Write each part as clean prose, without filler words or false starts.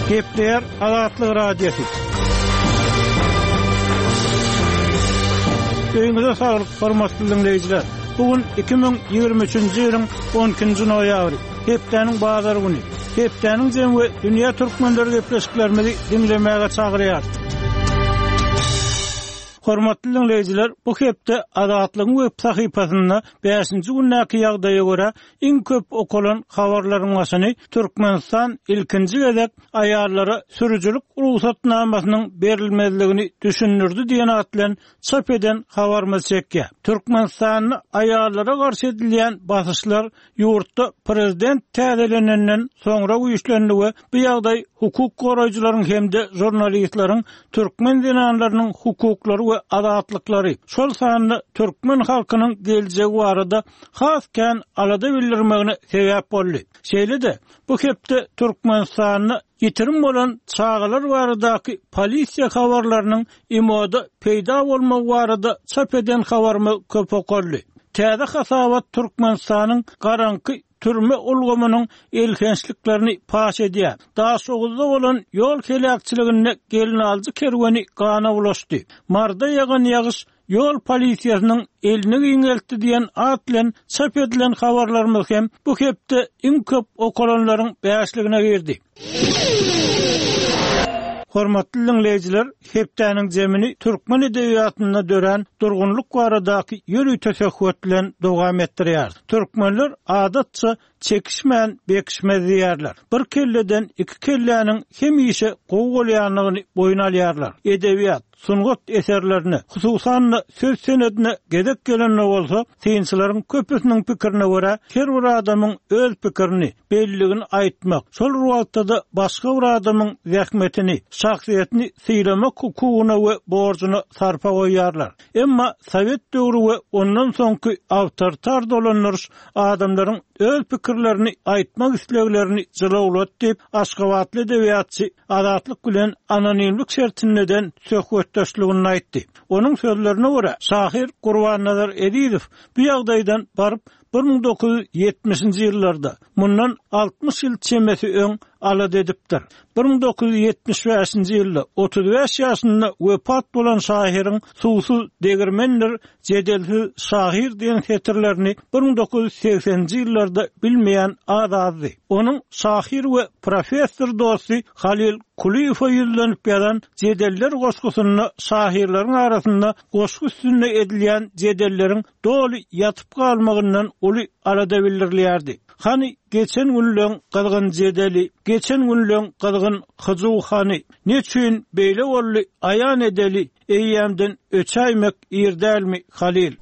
Kepler Azatlyk Radiosu. Öňüňizde saglyk, hormatly dinleýijiler. Bugün 2023-nji ýylyň 10-njy noýabry. Hepdeniň bazary güni. Hepdeniň jemy we dünýä türkmenleri gepleşiklerini dinlemäge çagyrýar. Hormatly dinleýijiler, bu hepde Azatlygyň web sahypasynda 5-nji günnäki ýagdaýa görä iň köp okulan habarlaryň başyny Türkmenistan ilkinji gezek aýallara sürüjülük ruhsatnamasynyň berilmezligini düşünürdi diýen at bilen çap eden habarmy çekýär. Türkmenistanyň aýallara garşy edilýän basyşlar ýurtda prezident täzelenenden soňra güýçlendi we bu ýagdaý hukuk goraýjylaryň hemde jurnalistlaryň türkmen dinanlarynyň hukuklary we adatlyklary şol sanyny türkmen halkynyň geljegi barada hasken alada bildirmegine sebäp boldy. Şeýle-de bu hepde Türkmenistanyny ýetirim bolan çağalar baradaky polisiýa habarlarynyň imoda peýda bolmagy barada çap eden habarmy köp okurly. Täze hasabat Türkmenistanyň garanky türme ulgamynyň elkençliklerini paş edýär. Daha soňuzda bolan ýol kelekçiligine gelin aljy kerweni gana ulaşdy. Marda ýagan ýagyş ýol polisiýasynyň elini giňeltdi diýen at bilen çap edilen habarlarymyz hem bu hepde iň köp okulanlaryň bäşligine girdi. Hormatly dinleýijiler, hepdeniň jemini türkmen edebiýatyna dören durgunluk baradaky ýöri teşekkür bilen dowam etdirýär. Türkmenler adatça çekişmän bekişmez diýerler. Bir kelleden iki kelläniň hemişe gowy bolýanlygyny boyun alýarlar. Edebiýat sungat eserlerini, hususan söz senedine gedek gelenler bolsa, synçylaryň köpüsiniň pikirine görä, her bir adamyň öz pikirini, belligini aýtmak, şol ruwatda da başga bir adamyň zähmetini, şahsiýetini syýlamak hukugyna we borjuna sarpa goýýarlar. Emma Sowet döwri we ondan soňky awtoritar dolanlar adamlaryň öz pikirlerini aýtmak isleglerini jylawlat diýip Aşgabatly edebiýatçy Azatlyk bilen anonimlik şertinden söhbetdeşligini aýtdy. Onuň sözlerine görä, şahir Gurban-Nazar Edizow bu ýagdaýdan baryp 1970-nji ýyllarda mundan 60 ýyl çemesi öň alad edipdir. 1975-nji ýylda 35 ýaşynda wepat bolan şahirin suwsuz degirmenler jedelsiz şahir diýen hetirlerini 1980-nji ýyllarda bilmeýän azady. Onuň şahir we professor dosty Halil Kuliýew ýüzlenip ýalan jedeller goşgusyny şahirleriň arasynda goşgu üstünde edilýän jedelleriň doly ýatyp galmagyndan uly arada bildirilýärdi. Hani geçen günlüň kızgın jedeli, geçen günlüň kızgın Hyjywhany, neçün beýle bolly aýan edeli, eýýämden öçäýmek ýerdälmi Halil?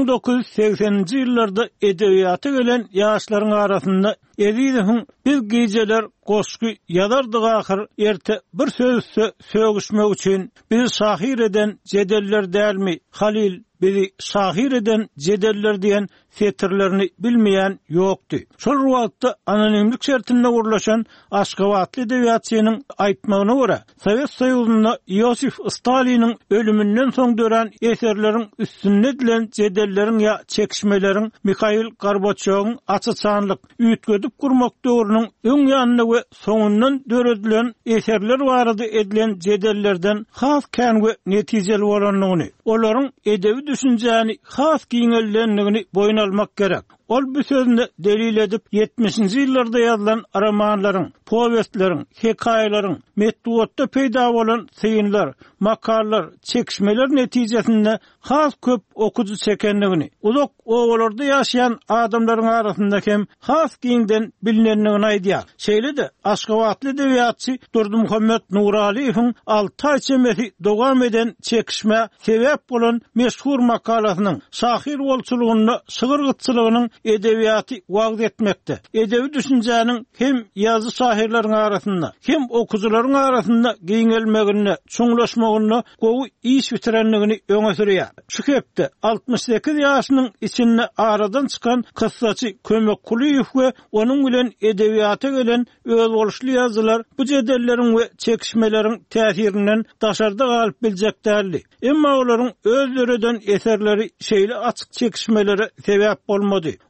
1980-nji ýyllarda edebiýata gelen ýaşlaryň arasynda Edizowyň biz gejeler goşgy ýazardyk ahir erte bir sözse sögüşmek üçin biz şahir eden jedeller dälmi Halil? Bizi şahir eden jedeller diýen setirlerini bilmeýän ýokdy. Şol ruwatda anonimlik şertinde gurlaşan Aşgabatly edebiýatçynyň aýtmagyna görä, Sowet Soýuzynda Ýosif Staliniň ölümünden soň dören eserleriň üstünde edilen jedelleriň ýa çekişmeleriň Mikhail Gorbaçowyň açyçanlyk üýtgedip gurmak döwrüniň öň ýanyna we soňundan döredilen eserler barada edilen jedellerden has kän we netijeli bolanlygyny, olaryň edebi düşünjäni has giňellenligini boyun almak gerek. Ol bu sözünü delil edip 70-nji ýyllarda ýazylan romanlaryň, powestleriň, hekaýalaryň, metduatda peýda bolan syýynlar, makallar, çekişmeler netijesinde has köp okudy çekenligini, uzak owalarda ýaşaýan adamlaryň arasynda hem has giňden bilinenligini aýdýar. Şeýle-de Aşgabatly edebiýatçy Durdymuhammed Nuraliýewiň 6 aý çemesi dowam eden çekişme sebäp bolan meşhur makalasynyň şahir bolçulugyny, şygyrgytçylygynyň edebiýaty wagt etmekde. Edebi düşünjäniň hem ýazy şahirleriň arasynda, hem okujylaryň arasynda giňelmegine, çuňlaşmagyna gowy iş bitirenligini öňe sürýär. Şu hepde 68 ýaşynyň içinde aradan çykan kyssaçy Kömek Kuliýew we onuň bilen edebiýata gelen öz boluşly ýazylar bu jedelleriň we çekişmeleriň täsirinden daşarda galyp biljekdärli. Emma olaryň özlerinden eserleri şeýle açyk çekişmelere sebäp bolmady.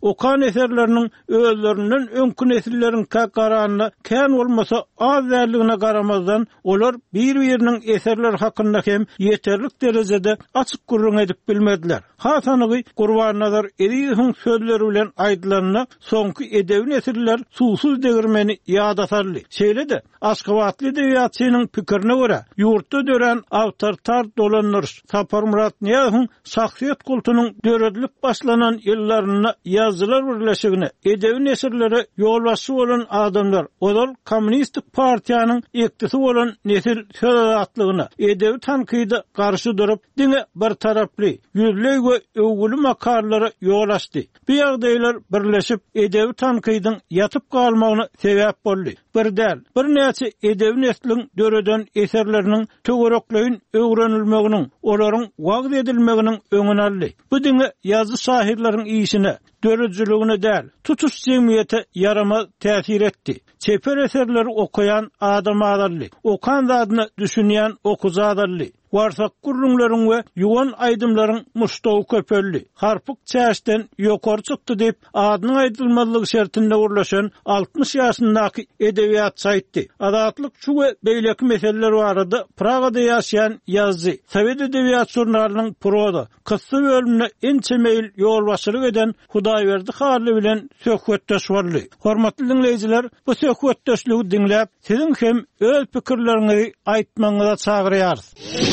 okan eserlerinin özlerinden önkü nesillerin karanına kän olmasa az därligine garamazdan olar bir-birinin eserler hakkında hem yeterlik derecede açık gurrun edip bilmediler. Hasanygy Gurban-Nazar Ediýewiň sözleri bilen aýdylanna soňky edebi nesiller susuz degirmeni ýadatarly. Şeýle-de Aşgabatly edebiýatçynyň pikirine görä ýurtda dören awtoritar dolanlar Sapar Murat Niýazowyň şahsiýet kultunyň döredilip başlanan ýyllaryna ýazgylar birleşigine edebi nesillere ýolbaşçy bolan adamlar olar kommunistik partiýanyň ektisi bolan nesil söýatlygyna edebi tankyda garşy durup diňe bir taraply ýüzlegi öwgüli makallara ýol açdy. Bu ýagdaýlar birleşip edebi tankydyň ýatyp galmagyna sebäp boldy. Bir näçe edebi neslin döreden eserleriniň töwerekleýin öwrenilmeginiň, olaryň wagt edilmeginiň öňüne aldy. Bu diňe ýazgy şahirleriň işine, döredijiligine däl, tutuş jemgyýete ýaramaz täsir etdi. Çeper eserleri okuyan adam adarly, okan zadyny düşünýän okuza adarly. Warsak gurrunlaryň we ýuwan aýdymlaryň muştawy köpelli. Harpyk çäşden ýokary çykdy diýip adynyň aýdylmazlygy şertinde urlaşan 60 ýaşyndaky edebiýatçy aýtdy. Adatlyk şu we beýleki meseleler barada Pragada ýaşaýan ýazgy Sowet edebiýat jurnalynyň proza kıssa bölümine ençe meýil ýolbaşçylyk eden Hudaýberdi Harly bilen söhbetdeş boldy. Hormatly dinleýijiler, bu söhbetdeşligi dinläp siziň hem öz pikirleriňizi aýtmaňyza çagyrýarys.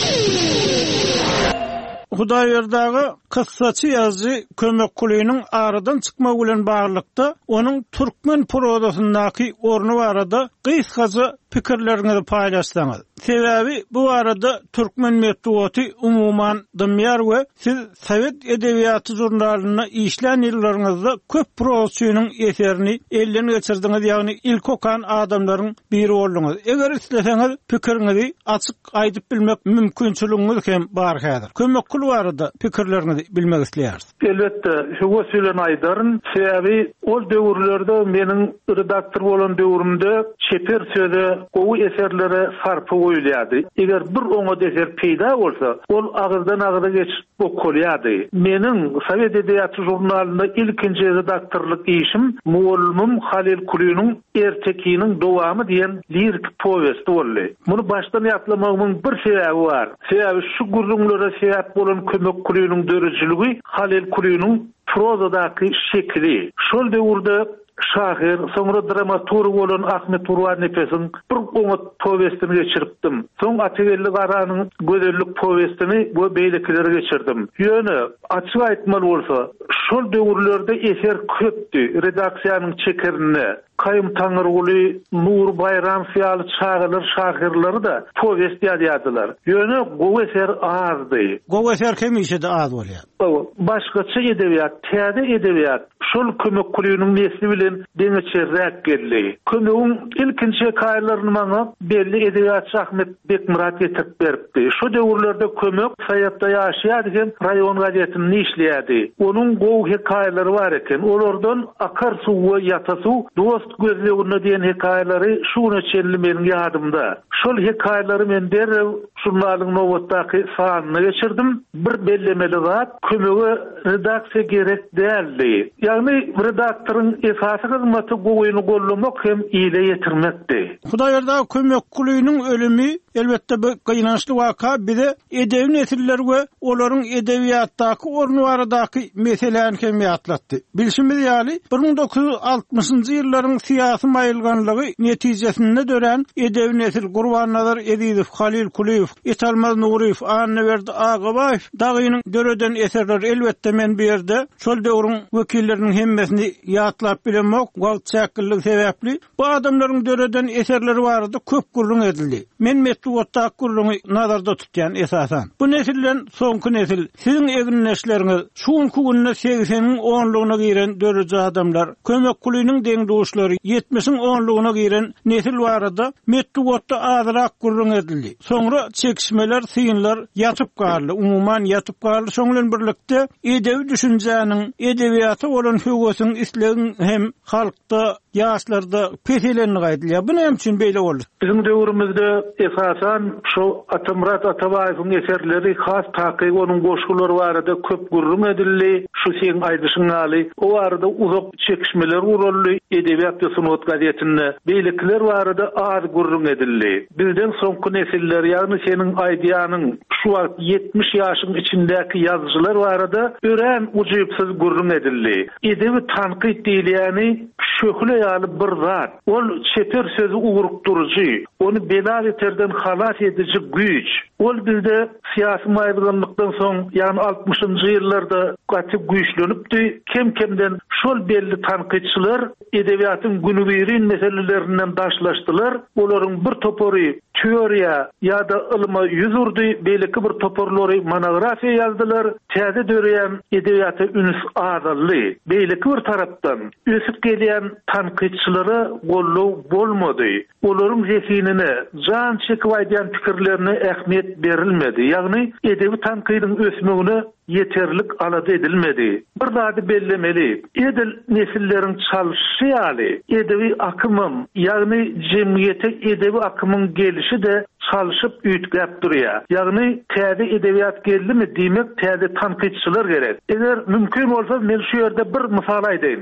Hudaýberdagy kıssaçy ýazgy kömek kulüýüniň aradan çykmagy bilen baglykda onuň türkmen prozasyndaky orny barada gysgaça pikirlerinizi paýlaşsaňyz. Sebäbi bu arada türkmen metduaty umumyň dymýar we siz Sowet edebiýaty jurnalyna işlän ýyllaryňyzda köp prozasyynyň eserini elden geçirdiňiz, ýagny ilk okan adamlaryň biri boldunuz. Eger isleseňiz pikiriňizi açyk aýdyp bilmek mümkinçiligiňiz hem bar häzir. Kömek kulu barada pikirlerinizi bilmek isleýäris. Elbetde, şu söýlen aýdaryn, sebäbi ol döwürlerde meniň redaktor bolan döwrümde çeper söze gowy eserlere sarpy goýulýardy. Eger bir oňa eser peýda bolsa, ol agyrdan agyra geçip okulýardy. Meniň Sowet edebiýaty jurnalyna ilkinji redaktorlyk işim muallymym Halil Kulüýüniň Ertekiniň dowamy diýen lirik powesti boldy. Muny başdan ýatlamagyň bir sebäbi bar. Sebäbi şu gurrunlara sebäp bolan kömek kulüýüniň dörejiligi Halil Kulüýüniň prozadaky şekli. Şol döwürde şahir, sonra dramaturg bolan Ahmet Urwan Nefesiň bir oňa powestini geçiripdim. Soň Ategelli Garanyň gözellik powestini bu beýlekilere geçirdim. Ýöne açyk aýtmaly bolsa, şol döwürlerde eser köpdi. Redaksiýanyň çekerini Kayyum Taňryguly, Nur Bayram fiýaly çağılar şahirleri da powest ýazýardylar. Ýöne gowy eser azdy. Gowy eser kemişede az bolýar. Başgaça edebiýat, täze edebiýat şol kömek kulüýüniň nesli bilen deňeçe rät geldi. Kömegiň ilkinji hekaýelerini maňa belli edebiýatçy Ahmet Bekmurat getirip beripdi. Şu döwürlerde kömek Saýatda ýaşaýardygan raýon gazetini işleýärdi. Onuň gowy hekaýeleri bar eken. Olardan akar suw we ýatasuw dost gözlegine diýen hekaýeleri şuna çenli meniň ýadymda. Şol hekaýeleri men derrew jurnalyň nowatdaky sanyna geçirdim. Bir bellemeli zat kömegi redaksiýa gerek däldi. Ýagny redaktoryň esasy hyzmaty goýuny gollamak hem ýyle ýetirmekdi. Hudaýberdagy kömek kulüýüniň ölümi elbetde bir gynançly waka, bize edebi nesiller we olaryň edebiýatdaky orny baradaky meselelerni hem ýatlatdy. Bilşimiz ýaly 1960-njy ýyllaryň syýasy maýylganlygy netijesinde dören edebi nesil Gurban-Nazar Ediýew, Halil Kulüýew, Etalmaz Nuriýew, Anneberdi Agabaýew dagynyň döreden eserleri elbetde men bu ýerde şol döwrüň wekilleriniň hemmesini ýatlap bilemek wagt çäkilligi sebäpli bu adamlaryň döreden eserleri barada köp gurrun edildi. Men metduatda gurruny nazarda tutýan esasan. Bu nesilden soňky nesil, siziň egin nesleriniz şuňky günne 80-iň 10-lugyna giren döreji adamlar, kömek kulüýüniň deňduşlary 70-iň 10-lugyna giren nesil barada metduatda azrak gurrun edildi. Soňra çekişmeler, syýynlar ýatyp galdy, umumyň ýatyp galdy. Şoň bilen birlikde edebi düşünjäniň, edebiýata bolan höwgesyň islegiň hem halkda ýaşlarda petelenini gaýdylýar. Bu näme üçin beýle boldy? Bizim döwrümizde esasan şu Atamurat Atabaýewiň eserleri has taky onun goşgulary barada köp gurrun edildi. Şu sen aýdyşyň aly. O arada uzak çekişmeler uruldy. Edebiyat we Sunat gazetinde beýlikler barada az gurrun edildi. Bizden soňky nesiller, ýagny senin aýdýanyň şu 70 ýaşyň içindäki ýazgylar barada ören ujuýupsyz gurrun edildi. Edebi tanqid diýilýäni şöhle ýaly bir zat. Ol çeper sözü ugrukduruji, onu belal eterden halas edici güç. Ol bizde siyasi maýdanlykdan soň, ýani 60-njy ýyllarda gaty güýçlenipdi. Kim-kimden şol belli tanqidçiler edebiýatyň günübirin meselelerinden daşlaşdylar. Olaryň bir topory teoriýa ýa-da ilma ýüzurdy, beýleki bir toporlary monografiýa ýazdylar. Täze döreýän edebiýata üns azally. Beýleki bir tarapdan ösüp gelýän tanqidçilere gollaw bolmady. Olaryň zehinine, jan çekip aýdýan pikirlerine ähmiýet berilmedi. Ýagny edebi tanqydyň ösmegine yeterlik alada edilmedi. Bir zady bellemeli. Edil nesilleriň çalyşy ýaly edebi akymym, ýagny jemgyýete edebi akymyň gelişi de çalyşyp üýtgäp durýar. Ýagny täze edebiýat geldimi diýmek täze tanqidçiler gerek. Eger mümkin bolsa men şu ýerde bir mysal aýdayım.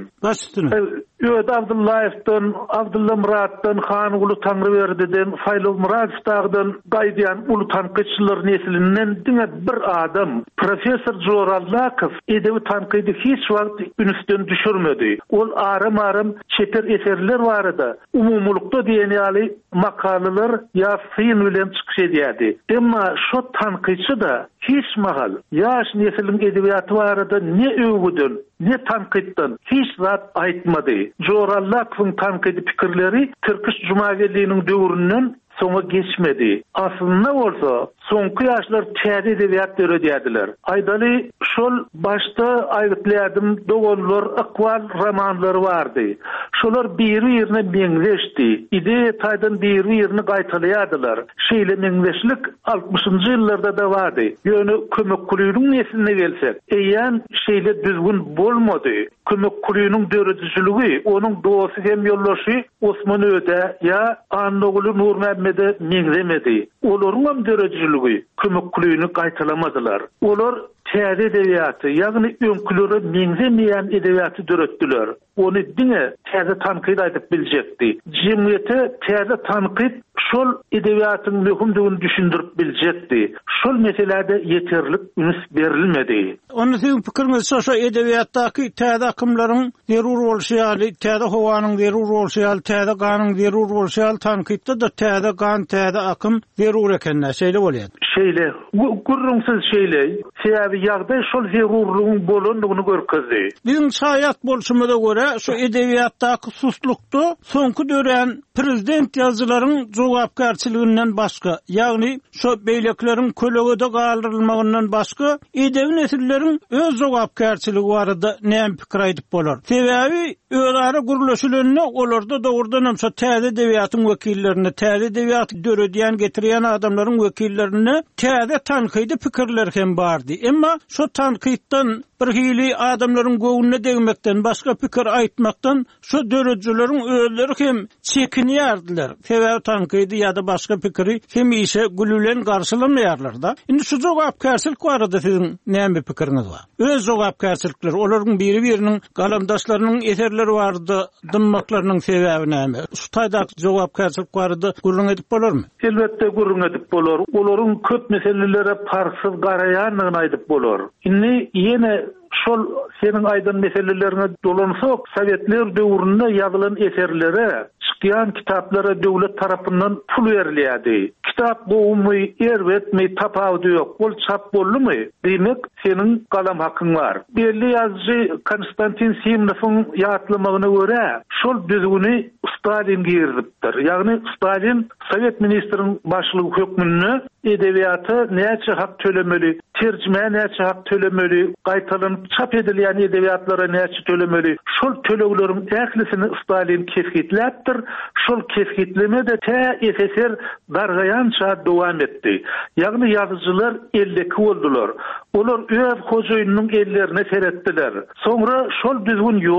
Öýt Abdullaýewden, Abdulla Muratdan, Han Ulu Tanrıverdi'den, Faylo Muratdan gaýdýan ulu tanqidçiler nesilinden diňe bir adam, professor Jorallakow edebi tanqidi hiç wagt ünsden düşürmedi. Ol aram çeper eserler barada umumlukda diýen ýaly makalalar ýa-syn bilen çykyş edýärdi. Emma şu tanqidçi da hiç mahal ýaş nesliniň edebiýaty barada ne öwgüden, ne tanqidden hiç zat aýtmady. Jorallakowyň tanqidi pikirleri Türkiş Cumhuriyetiniň döwründen soňa geçmedi. Aslında bolsa soňky ýaşlar täze edebiýat döredýärdiler. Aýdaly şol başda aýdyplarym dogonlar, akwal romanlary bardy. Şolar biri-birine meňzeşdi. Ideýa taýdan biri-birini gaýtalýardylar. Şeýle meňzeşlik 60-njy ýyllarda da bardy. Ýöne kömek kulüýüniň nesline gelsek, eýen şeýle düzgün bolmady. Kömek kulüýüniň dörediciligi, onuň dogusy hem ýollaşy Osman Öde ýa Anadolu Nurmehmede meňzemedi. Olaryň dörediciligi kömek kulüýüni gaýtalamadylar. Olar täze edebiýaty, ýagny öňkülere meňzemeýän edebiýaty döretdiler. Onu diňe täze tanqid aýdyp biljekdi. Jemgyýete täze tanqid şol edebiýatyň möhümdigini düşündirip biljekdi. Şol meselede yeterlik üns berilmedi. Onu siň pikiriňiz şo edebiýatdaky täze akymlaryň zerur bolşy ýaly, täze howanyň zerur bolşy ýaly, täze ganyň zerur bolşy ýaly tanqidde de täze gan, täze akym zerur ekenler şeýle bolýar. Şeýle, gurrunsyz şeýle, sebäbi ýagdaý şol zerurlygyň bolandygyny görkezdi. Bizim şaýat bolşumyza görä şu edebiýatdaky suslukdy soňky dören prezident ýazgylaryň jogapkärçiliginden başga, ýagny şu beýlekleriň kölegede galdyrylmagyndan başga edebi nesilleriň öz jogapkärçiligi barada näme pikir aýdyp bolar. Sebäbi öýlary gurulşylaryny olarda dogrudan şu täze edebiýatyň wekillerine, täze edebiýat döredýän getirýän adamlaryň wekillerine täze tanqidi pikirler hem bardy. Emma şu tanqidden bir hili adamlaryň göwnüne degmekden, başga pikir aýtmakdan şu döredijileriň özleri hem çekinýärdiler. Sebäbi tanqidi ýa-da başga pikiri hem işe gülülen garşylanmaýarlar da. Indi şu jogapkärçilik barada siziň näme pikiriňiz bar? Öz jogapkärçilikler, olaryň biri-biriniň galamdaşlarynyň eserleri bardy, dymmaklarynyň sebäbi näme? Şu taýda jogapkärçilik barada gurrun edip bolarmy? Elbetde gurrun edip bolar. Olaryň köp meselelere parsyz garaýanlygyny aýdyp bolar. Indi ýene şol senin aýdan meselelerine dolansak, Sovetler döwründe ýazylan eserlere, çykýan kitaplara döwlet tarapyndan pul berilýärdi. Kitap goýumy, erwetmi, tapawdy ýok. Ol çap boldymy? Demek senin galam hakyň bar. Belli ýazgy Konstantin Simonowyň ýatlamagyna görä, şol düzgüni Stalin girdipdir. Ýagny Stalin Sovet ministriniň başlygy hökmüne edebiýaty näçe hak tölemeli, terjime näçe hak tölemeli, gaýtalanyp çap edilýän edebiýatlara näçe tölemeli. Şol tölegleriň ählisini Stalin kesgitläpdir. Şol kesgitleme de SSR dargayança dowam etdi. Ýagny ýazyjylar eldeki boldular. Olar öz hojaýynyň ellerine seretdiler. Soňra şol düzgün ýok,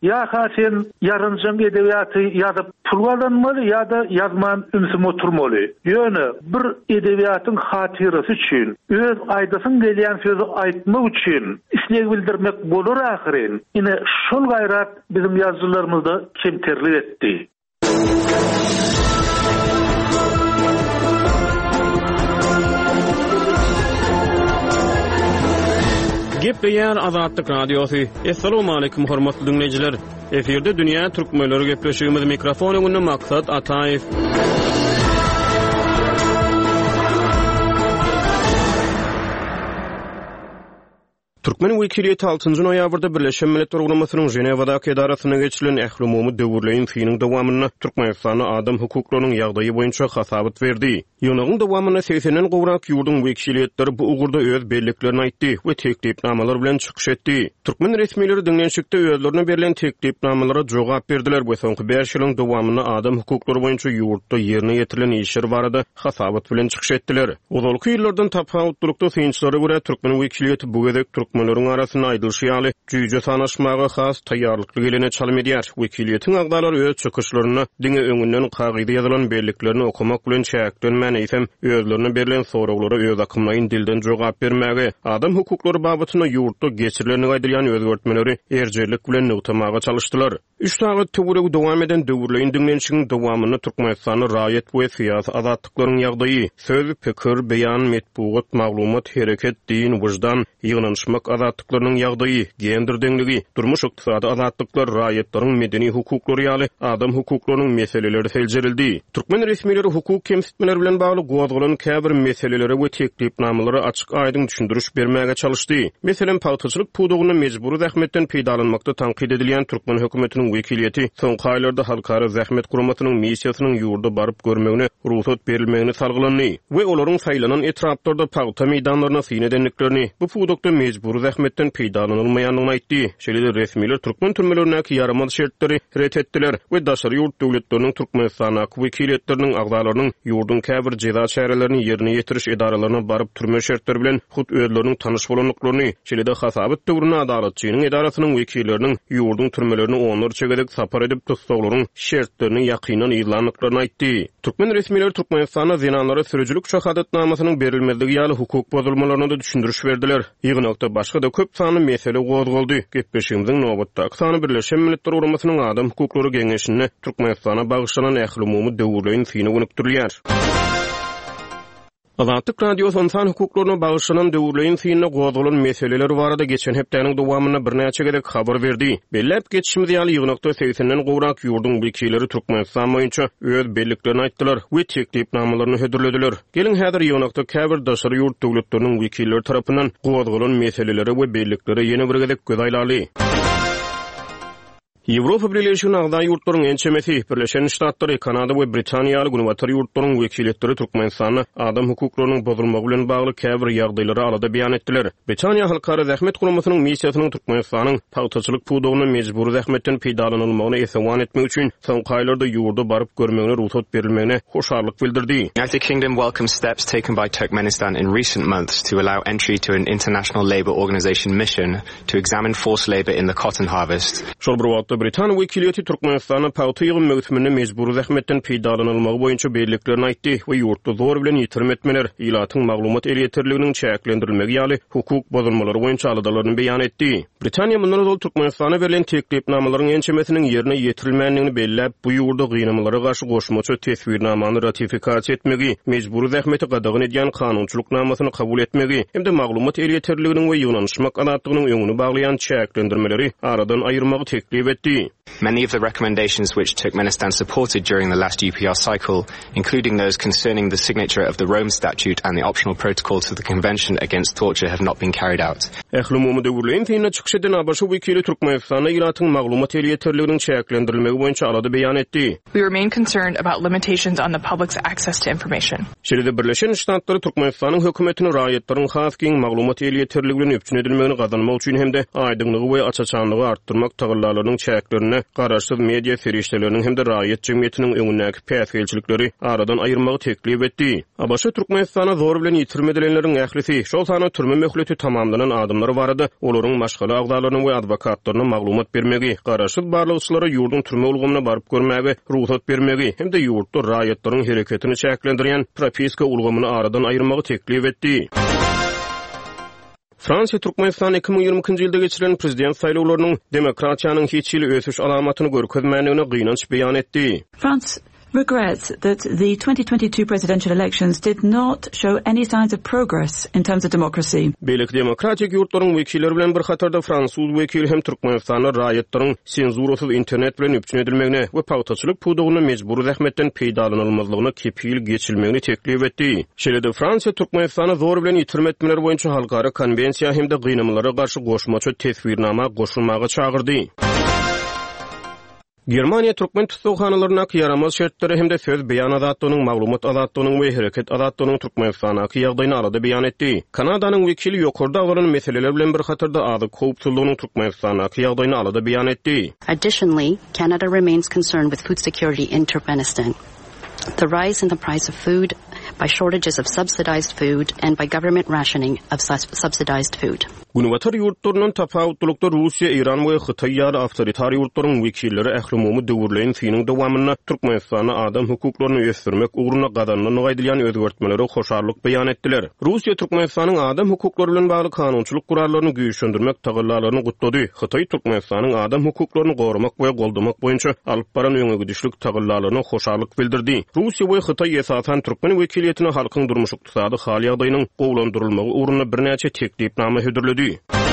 Ya sen yarıncan edebiyatı yazıp pul kazanmalı ya da yazman ümsüm oturmalı. Yönü bir edebiyatın hatırası için, öz aydasın gelen sözü aytmak için istek bildirmek bolur ahirin. Yine şol gayrat bizim yazıcılarımızda kemterli etti. Gepleyen Azatlyk Radiosu. Assalamu alaykum hormatly dinleyijiler. Eferde dünýä türkmenleri gepleşýümiz mikrofon öňünde maksat Ataýew. Türkmen Wikiliyeti 6-njy noýabrda Birleşen Milletler Guramasynyň Jenewadaky edarasyna geçirilen ähli-umumy döwürleýin fiýiniň dowamyna Türkmenistanyň adam hukuklarynyň ýagdaýy boýunça hasabat berdi. Ýönegiň dowamyna 80-den gowrak ýurdun wekiliyetleri bu ugurda öz belliklerini aýtdy we teklipnamalar bilen çykyş etdi. Türkmen resmiýetleri diňlenşikde özlerine berilen teklipnamalara jogap berdiler we soňky 5 ýylyň dowamyna adam hukuklary boýunça ýurtda ýerine getirilen işler barada hasabat bilen çykyş etdiler. Ozalky ýyllardan tapawutlukda synçylary görä Türkmen wekiliyeti bu gedek Türkmenleriň arasyna aýdylşýaly jüýje sanaşmaga has taýýarlykly gelene çalym edýär. Wekiliyetiň agdalary öz çykyşlaryny diňe öňünden kagyda ýazylan belliklerini okumak bilen çäklenmän eýsem özlerine berilen soraglara öz akymlaryň dilden jogap bermäge, adam hukuklary babatyna ýurtda geçirilen gaýdyrýan özgertmeleri erjerlik bilen nutamaga çalışdylar. 3 saat töwereg dowam eden döwürleýin diňlenşigiň dowamyny Türkmenistanyň raýat we syýasy azatlyklaryň ýagdaýy, söz, pikir, beýan, metbuat, maglumat, hereket, din, wujdan, ýygnanşmak azatlyklarynyň ýagdaýy, gender deňligi, durmuş ykdysady azatlyklar, raýatlaryň medeni hukuklary ýaly adam hukuklarynyň meseleleri seljerildi. Türkmen resmiýetleri hukuk kemsitmeleri bilen bagly gowazgylan käbir meseleleri we teklipnamalary açyk aýdyň düşündiriş bermäge çalışdy. Meselen pagtyçylyk pudugyny mejburi zähmetden peýdalanmakda tanqid edilýän Türkmen hökümetiniň wekiliyeti soňky aýlarda halkara zähmet guramasynyň missiýasynyň ýurda baryp görmegine ruhsat berilmegini salgylandy we olaryň saýlanan etraplarda pagta meýdanlaryna syň edenliklerini bu pudukda mejburi zähmetden peýdalanylmaýanyny aýtdy. Şeýle resmiýetler Türkmen türmelerindäki ýaramaly şertleri ret etdiler we daşary ýurt döwletleriniň Türkmenistanyň wekiliyetleriniň agdalarynyň ýurdun käbir jeza çärelerini ýerine ýetiriş edaralaryna baryp türme şertleri bilen hut özleriniň tanyş bolanlyklaryny, şeýle hasabat döwrüne adalatçylygyň edarasynyň wekilleriniň ýurdun türmelerini onurça gedek sapar edip tutsaklaryň şertlerini ýakynan ýylanlyklaryny aýtdy. Türkmen resmiýetleri Türkmenistana zinanlara sürücülük şahadatnamasynyň berilmezligi ýaly hukuk bozulmalaryna da düşündiriş berdiler. Ýygnakda başga da köp sany mesele gozgoldy. Gepleşigimiziň nowbatdaky sany Birleşen Milletler Guramasynyň adam hukuklary geňeşine Türkmenistana bagışlanan ähli-umumy döwürleýin fiýine gönükdirilýär. Azatlyk Radiosu insan hukuklaryna bagışlanan döwürleýin fiýine gozgulan meseleler barada geçen hepdeniň dowamyna birnäçe gerek habar berdi. Bellep geçişimiz ýaly ýygnakda 80-den gowrak ýurdun wekilleri Türkmenistan boýunça öz belliklerini aýtdylar we teklipnamalaryny hödürlediler. Gelin häzir ýygnakda käbir daşary ýurt döwletleriniň wekilleri tarapyndan gozgulan meseleleri we bellikleri ýene bir gedek göz aýlaly. Ýewropa Birleşiginiň agdaý ýurtlaryň ençemesi Birleşen Ştatlary, Kanada we Britaniýaly günwatary ýurtlaryň wekilletleri Türkmenistanyň adam hukuklarynyň bozulmagy bilen bagly käbir ýagdaýlary alada beýan etdiler. Britaniýa halkara zähmet guramasynyň missiýasynyň Türkmenistanyň pagtyçylyk pudugyny mejburi zähmetden peýdalanylmagyny esewan etmek üçin soňky aýlarda ýurda baryp görmegine ruhsat berilmegine hoşarlyk bildirdi. United Kingdom welcomes steps taken by Turkmenistan in recent months to allow entry to an international labour organisation mission to examine forced labour in the cotton harvest. Britaniýa wekiliyeti Türkmenistana pagty ýygyny möhümine mejburi zähmetden peýdalanylmagy boýunça belliklerini aýtdy we ýurtda zor bilen ýitirme etmeler, ýylatyň maglumat elýetirliginiň çäklendirilmegi ýaly hukuk bozulmalary boýunça alydalaryny beýan etdi. Britaniýa mundan ol Türkmenistana berilen teklipnamalaryň ençemesiniň ýerine ýetirilmänligini belläp, bu ýurda gynamalara garşy goşmaça tesbirnamany ratifikasiýa etmegi, mejburi zähmeti gadagyn edýän kanunçylyknamasyny kabul etmegi hemde maglumat elýetirliginiň we ýygnanşmak adatynyň öňüni baglayan çäklendirmeleri aradan aýyrmagy teklip etdi. Many of the recommendations which Turkmenistan supported during the last UPR cycle, including those concerning the signature of the Rome Statute and the optional protocol to the Convention Against Torture, have not been carried out. Ähli-umumy döwürleýin fiýine çykyş eden abaşy wekili Türkmenistana ýylatyň maglumat elýetirliginiň çäklendirilmegi boýunça alada beýan etdi. We remain concerned about limitations on the public's access to information. Şeýle Birleşen Ştatlary Türkmenistanyň hökümetini raýatlaryň has giň maglumat elýetirligi bilen öpçün edilmegini gazanmak üçin hemde aýdymlygy we açaçanlygy artdyrmak tagyllalarynyň çäklerini ýa-da garaşsyz media ferişteleriniň hem-de raýat jemgyýetiniň öňündäki päsgelçilikleri aradan aýyrmagy teklip etdi. Abaşy Türkmenistana zor bilen ýitirmedilenleriň ählisi, şol sany türme möhleti tamamlanan adamlary barada olaryň maşgala agdalaryny we adwokatlaryna maglumat bermegi, garaşsyz barlygçylara ýurdun türme ulgamyna baryp görmäge ruhsat bermegi hem-de ýurtda raýatlaryň hereketini çäklendirýän propiska ulgamyny aradan aýyrmagy teklip etdi. Fransiýa Türkmenistan 2020-nji ýylda geçirilen prezident saýlawlarynyň demokratiýanyň hiç ýyly ösüş alamatyny görkezmänligine gynanç beýan etdi. France regrets that the 2022 presidential elections did not show any signs of progress in terms of democracy. Beýleki demokratik ýurtlaryň wekilleri bilen bir hatarda Fransuz wekil hem Türkmenistana raýatlaryň senzurasyz internet bilen üpçün edilmegine we pagtaçylyk pudugyny mejburi zähmetden peýdalanylmazlygyna kepil geçilmegini teklip etdi. Şeýle-de Fransiýa Türkmenistana zor bilen ýitirmetmeler boýunça halkara konvensiýa hem de gynamalara garşy goşmaça tesbirnama goşulmagy çagyrdy. Germaniýa türkmen tutsakhanalarına yaramaz şertleri hem de söz beýan azatlygynyň, maglumat azatlygynyň we hereket azatlygynyň Türkmenistana ýagdaýyny arada beýan etdi. Kanadanyň wekili ýokarda agylan meseleler bilen bir hatarda azyk howpsuzlygynyň Türkmenistana ýagdaýyny arada beýan etdi. Additionally, Canada remains concerned with food security in Turkmenistan. The rise in the price of food by shortages of subsidized food and by government rationing of subsidized food. Güniwatar ýurtlarynyň tapawutlykda Russiýa, Iran we Hytaý ýa-da awtoritar ýurtlaryň wekilleri ähli döwürleýin fiýiniň dowamyna Türkmenistana adam hukuklaryny ösdürmek ugruna gadanyny gaýdylýan özgertmelere hoşarlyk beýan etdiler. Russiýa Türkmenistanyň adam hukuklary bilen bagly kanunçylyk gurallaryny güýçlendirmek tagallalaryny gutlady. Hytaý Türkmenistanyň adam hukuklaryny gorumak we goldamak boýunça alyp baran öňe gidişlik tagallalaryny hoşarlyk bildirdi. Russiýa we Hytaý esasan türkmen wekiliýetine halkyň durmuş ykdysady hal ýagdaýynyň gowlandyrylmagy ugruna birnäçe teklipnama hödürledi.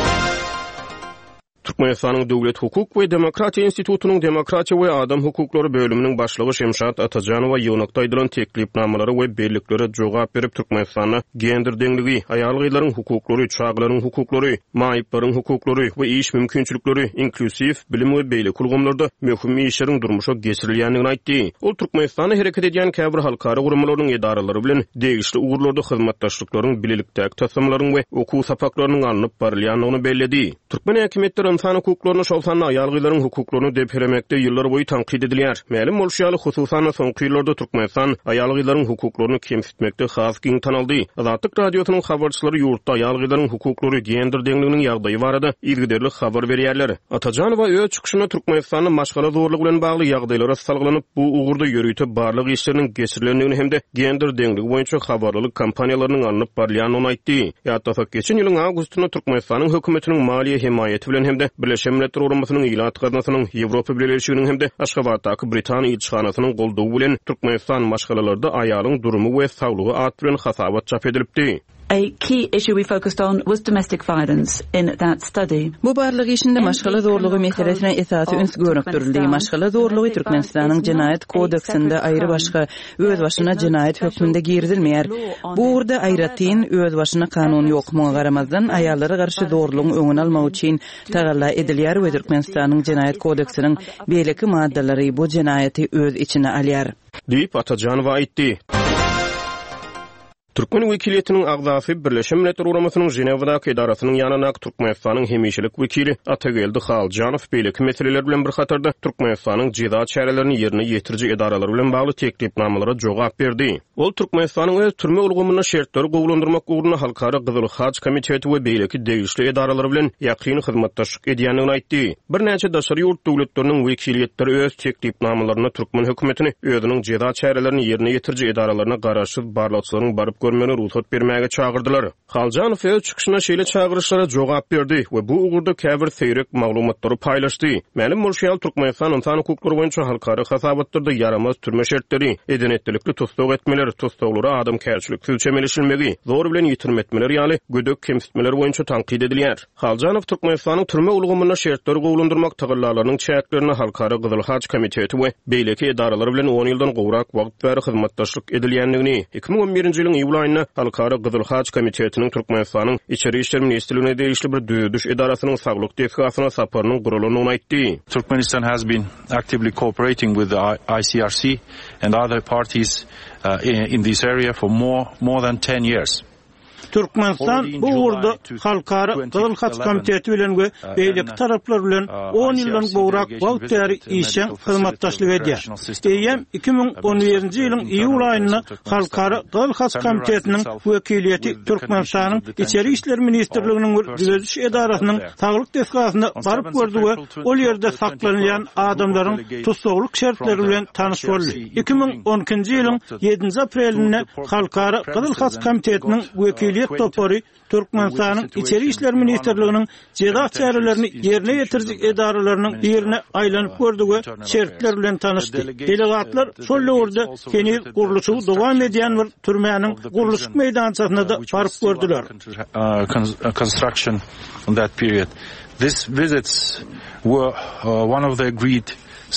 Türkmenistanyň Döwlet Hukuk we Demokratiýa Institutunyň Demokratiýa we Adam hukuklary bölüminiň başlygy Şemşat Atajanowa ýoňakdaýdylan teklipnamalary we belliklere jogap berip Türkmenistana gender deňligi, aýalgylaryň hukuklary, çağlaryň hukuklary, maýyplaryň hukuklary we iş mümkinçilikleri, inklusiv bilim we beýlik ulgamlarda möhüm işleriň durmuşa geçirilýändigini aýtdy. Ol Türkmenistana hereket edýän käbir halkara gurumlaryň edaralary bilen degişli ugurlarda hyzmatdaşlyklaryň bilelikdäki tasamlaryň we okuw sapaklarynyň alınıp barylýanlygyny bellädi. Türkmen häkimetleri insan hukuklaryny şol sanly aýalgylaryň hukuklaryny depheremekde ýyllar boýy tanqid edilýär. Mälim bolşýaly hususan soňky ýyllarda Türkmenistan aýalgylaryň hukuklaryny kemsitmekde has giň tanaldy. Azatlyk radiosynyň habarçylary ýurtda aýalgylaryň hukuklary gender deňliginiň ýagdaýy barada ilgiderli habar berýärler. Atajanowa öz çykyşynda Türkmenistanyň maşgala zorlugy bilen bagly ýagdaýlara salgylanyp bu ugurda ýörüýtip barlyk işleriniň geçirilendigini hem-de gender deňligi boýunça habarlyk kampaniýalarynyň alınıp barylýanyny aýtdy. Ýa-da geçen ýylyň awgustyna Türkmenistanyň hökümetiniň maliýe himaýeti bilen hem-de Birleşen Milletler Uramasının ilat gaznasynyň Ýewropa Birleşiginiň hem-de Aşgabatdaky Britaniýa elçixanasynyň goldawy bilen Türkmenistan maşgalalarda aýalyň durumy we saglygy at bilen hasabat çap edilipdi. A key issue we focused on was domestic violence in that study. Bu barlygy işinde maşgala zorlugy meselesine esasy üns görüpdirildi. Maşgala zorlugy Türkmenistanyň Jinayet kodeksinde aýry başga öz başyna jinayet hökmünde girdilmeýär. Bu urda aýratyn öz başyna kanun ýokmuga garamazdan aýallara garşy zorlugyň öňüni almak üçin tagalla edilýär we Türkmenistanyň Jinayet kodeksiniň beýleki maddalary bu jinayeti öz içine alýar. Diýip Atajanowa aýtdy. Türkmen wekiliýetiniň agzasy Birleşen Milletler Uramasynyň Jenewadaky edarasynyň ýanyna Türkmenistanyň hemişilik wekili Atagelde Haljanov beýleki meseleler bilen bir hatarda Türkmenistanyň jeda çärelerini ýerine ýetirji edaralary bilen bagly teklipnamalara jogap berdi. Ol Türkmenistanyň öz türme ulgamyna şertleri gowlandyrmak ugruna halkara Gyzyl Haç komiteti we beýleki degişli edaralary bilen ýakyn hyzmatdaşlyk edýändigini aýtdy. Bir näçe daşary ýurt döwletleriniň wekiliýetleri öz teklipnamalaryna Türkmen hökümetini özüniň jeda çärelerini ýerine ýetirji edaralaryna garaşsyz barlykçylaryň baryp görmegine ruhsat bermäge çagyrdylar. Haljanow öz çykyşyna şeýle çagyrışlara jogap berdi we bu ugurda käbir seýrek maglumatlary paýlaşdy. Mälim bolşýal Türkmenistan insan hukuklary boýunça halkara hasabatlarda yaramaz türme şertleri, edenetlikli tostog etmeler, tostoglary adam kärçilik külçemelişilmegi, zor bilen ýitirmetmeler ýaly gödök kemsitmeler boýunça tanqid edilýär. Haljanow Türkmenistanyň türme ulgamyna şertleri gowlandyrmak tagallalarynyň çäklerini halkara Gyzyl Haç komiteti we beýleki edaralary bilen 10 ýyldan gowrak wagt bäri hyzmatdaşlyk edilýändigini 2011-nji ýylyň iýul aýyna halkara Gyzyl Haç komitetiniň Türkmenistanyň içeri işler ministrligine degişli bir düýdüş edarasynyň saglyk delegasyna saparynyň gurulyny aýtdy. Turkmenistan has been actively cooperating with the ICRC and other parties in this area for more than 10 years. Türkmenistan bu uğurda halkara Gyzyl Haç Komiteti bilen we beýleki taraplar bilen 10 ýyldan gowrak wagt ýary işen hyzmatdaşlyk edýär. Eýem 2011-nji ýylyň iýul aýynda halkara Gyzyl Haç Komitetiniň wekiliýeti Türkmenistanyň içeri işler ministrliginiň düzeliş edarasynyň saglyk deskasyna baryp gördi we ol ýerde saklanýan adamlaryň tutsaglyk şertleri bilen tanyş boldy. 2012-nji ýylyň 7 aprelinde halkara Gyzyl Haç Komitetiniň wekiliýet topary Türkmenistanyň içeri işler ministrliginiň jeda çärelerini ýerine ýetirjek edaralarynyň birine aýlanyp gördi we şertler bilen tanyşdy. Delegatlar şol ýerde kenil guruluşy dowam edýän bir türmäniň guruluşyk meýdançasyna da baryp gördüler. Construction in that period. These visits were one of the agreed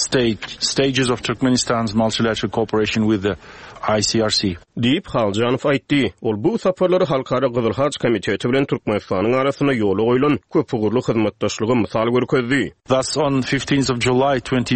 stages of Turkmenistan's multilateral cooperation with the ICRC. Deyip Haljanov aýtdy. Ol bu saparlary halkara Gyzyl Haç Komiteti bilen Türkmenistanyň arasyna ýoly goýulan köp ugurly hyzmatdaşlygy mysal görkezdi. Thus on 15th of July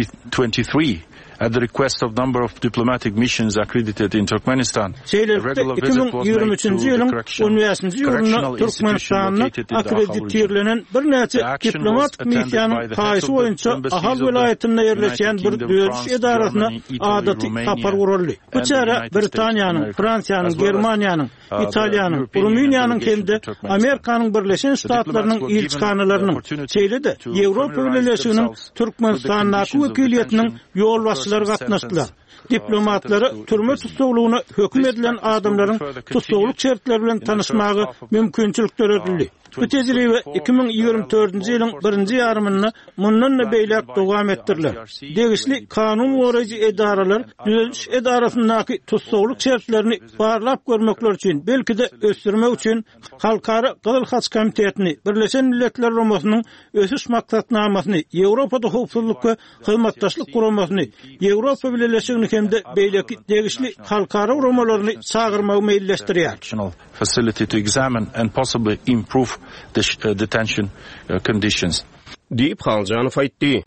2023, at the request of number of diplomatic missions accredited in Turkmenistan, a regular visit was made to the correctional institution located in the Ahal region. Bir näçe diplomatik missiýanyň taýsy boýunça Ahal welaýatynda ýerleşen bir döwlet edarasyna adaty tapar guruldy. Bu çara Britaniýanyň, Fransiýanyň, Germaniýanyň, Italiýanyň, Ruminiýanyň hemde Amerikanyň Birleşen Ştatlarynyň ilçihanalarynyň çeýlede Ýewropa Birleşiginiň Türkmenistanyň wekiliýetiniň ýolbaşçylary gatnaşdylar. Diplomatlary türme tutsaglygyna hökm edilen adamlaryň tutsaglyk şertleri bilen tanyşmagy mümkinçilikler edildi. Bu tejribe 2024-nji ýylyň 1-nji ýarymyny mundan da beýlek dowam etdirler. Degişli kanun goraýjy edaralar düzeliş edarasyndaky tutsaglyk şertlerini barlap görmekler üçin, belki de ösdürmek üçin halkara Gyzyl Haç Komitetini, Birleşen Milletler Romasynyň ösüş maksatnamasyny, Ýewropada howpsuzlyk we hyzmatdaşlyk guramasyny, Ýewropa Birleşigini hemde beýleki degişli halkara romalaryny çağırmagy meýilleşdirýär. Facility to examine and possibly improve the detention conditions. Deyip Haljanov aýtdy.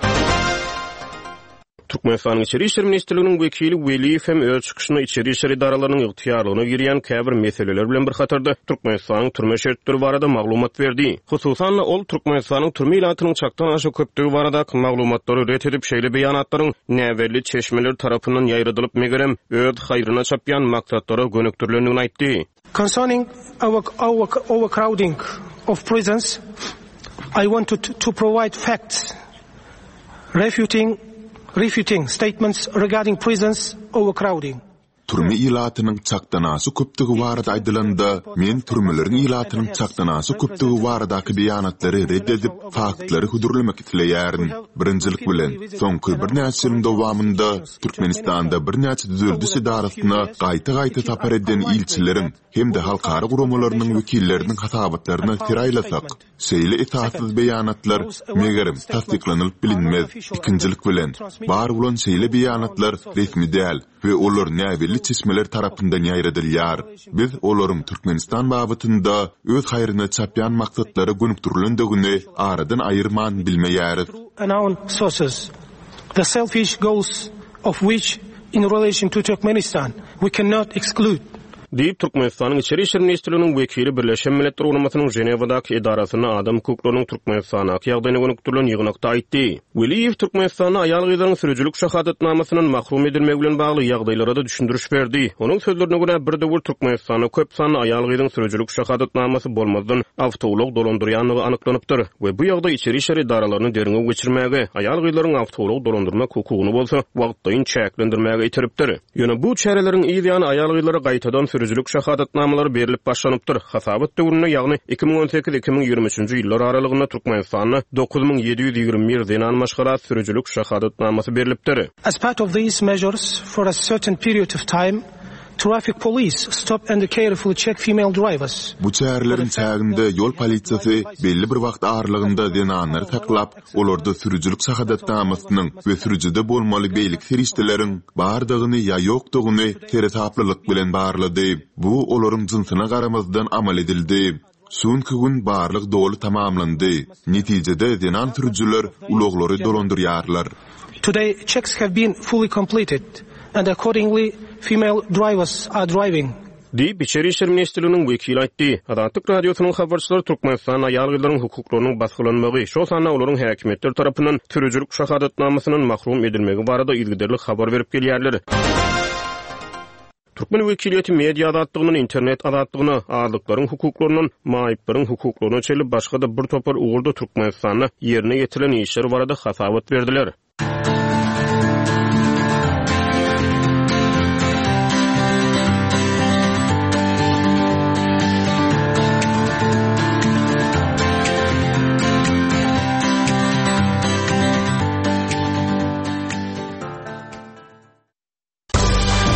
Türkmenistanyň içeri işler ministrliginiň wekili Weliýew hem öz çykyşyna içeri işler idaralarynyň ýygtyýarlygyna girýän käbir meseleler bilen bir hatarda Türkmenistanyň türme şertleri barada maglumat berdi. Hususan ol Türkmenistanyň türme ilatynyň çaktan aşy köpligi barada maglumatlary ret edip şeýle beýanatlaryň näwerli çeşmeler tarapyndan ýaýradylyp megerem öz haýryna çapýan maksatlara gönükdirilendigini aýtdy. Concerning overcrowding of prisons, I wanted to provide facts refuting statements regarding prisons overcrowding. Türme ilatynyň çakdanasy köpdigi barada aýdylanda, men türmelerin ilatynyň çakdanasy köpdigi baradaky beýanatlary reddedip faktlary hudurlamak isleýärin. Birinjilik bilen, soňky bir näçe ýylyň dowamında Türkmenistanda bir näçe düzeldiş edarasyna gaýta tapar eden ilçileriň hemde halkara guramalarynyň wekilleriniň hasabatlaryna tiraýlasak, şeýle esassız beýanatlar megerem tasdiklanylyp bilinmez. Ikinjilik bilen, bar bolan şeýle beýanatlar resmi däl we olar näweli çeşmeler tarapyndan ýaýradylýar. Biz olaryň Türkmenistan babetinde öz haýryna çapýan maksatlary gönükdirilendigini aradan aýyrman bilmeýäris. Unknown sources, the selfish goals of which in relation to Turkmenistan we cannot exclude. Deyip Türkmenistanyň içeri işler ministrliginiň wekili Birleşen Milletler Ugrumasynyň Ženewadaky edarasyna adam hukuklarynyň Türkmenistana ýagdaýyna gönükdirilen ýygnakda aýtdy. Weliýew Türkmenistana aýal gyzylaryň sürüjülük şahadatnamasynyň mahrum edilmegi bilen bagly ýagdaýlara da düşündürüş berdi. Onuň sözlerine görä bir döwür Türkmenistana köp sanly aýal gyzylaryň sürüjülük şahadatnamasy bolmadan awtolog dolondurýanlygy anyklanypdyr we bu ýagdaý içeri işler edaralaryny derine geçirmäge, aýal gyzylaryň awtolog dolondurmak hukugyny bolsa wagtdaýyn çäklendirmäge ýetiripdir. Ýöne bu çärelerin ýa-da aýal gyzylary gaýtadan sürüjülük şahadatnamalar berilip başlanypdyr. Hasabat döwrüne ýagny 2018-2023-nji ýyllar aralygynda Türkmenistana 9721 zenan maşgarat sürüjülük şahadatnamasy berilipdir. As part of these measures, for a certain period of time, traffic police stop and carefully check female drivers. Bu çärelerin çäginde ýol polisiýasy belli bir wagt aralygynda zenanlary taklap, olarda sürüjülük şahadatnamasynyň we sürüjüde bolmaly beýlik serişdeleriň bardygyny ýa ýokdugyny teretaplylyk bilen barlady. Bu olaryň jynsyna garamazdan amal edildi. Soňky gün barlyk dolu tamamlandy. Netijede zenan sürüjüler uloglary dolondurýarlar. Today checks have been fully completed and accordingly female drivers are driving Diýip İçeri işler ministrliginiň wekili aýtdy. Adatyk radiosynyň habarçylary Türkmenistan aýalgylarynyň hukuklarynyň basgylanymagy, şol sana olaryň häkimetler tarapyndan türüjülük şahadatnamasynyň mahrum edilmegi barada ilgiderlik habar berip gelýärler. Türkmen wekiliýeti media adatlygynyň internet adatlygyny, azlyklaryň hukuklarynyň, maýyplaryň hukuklaryny çelip başga da bir topar ugurda Türkmenistanyny ýerine getirilen işler barada hasabat berdiler.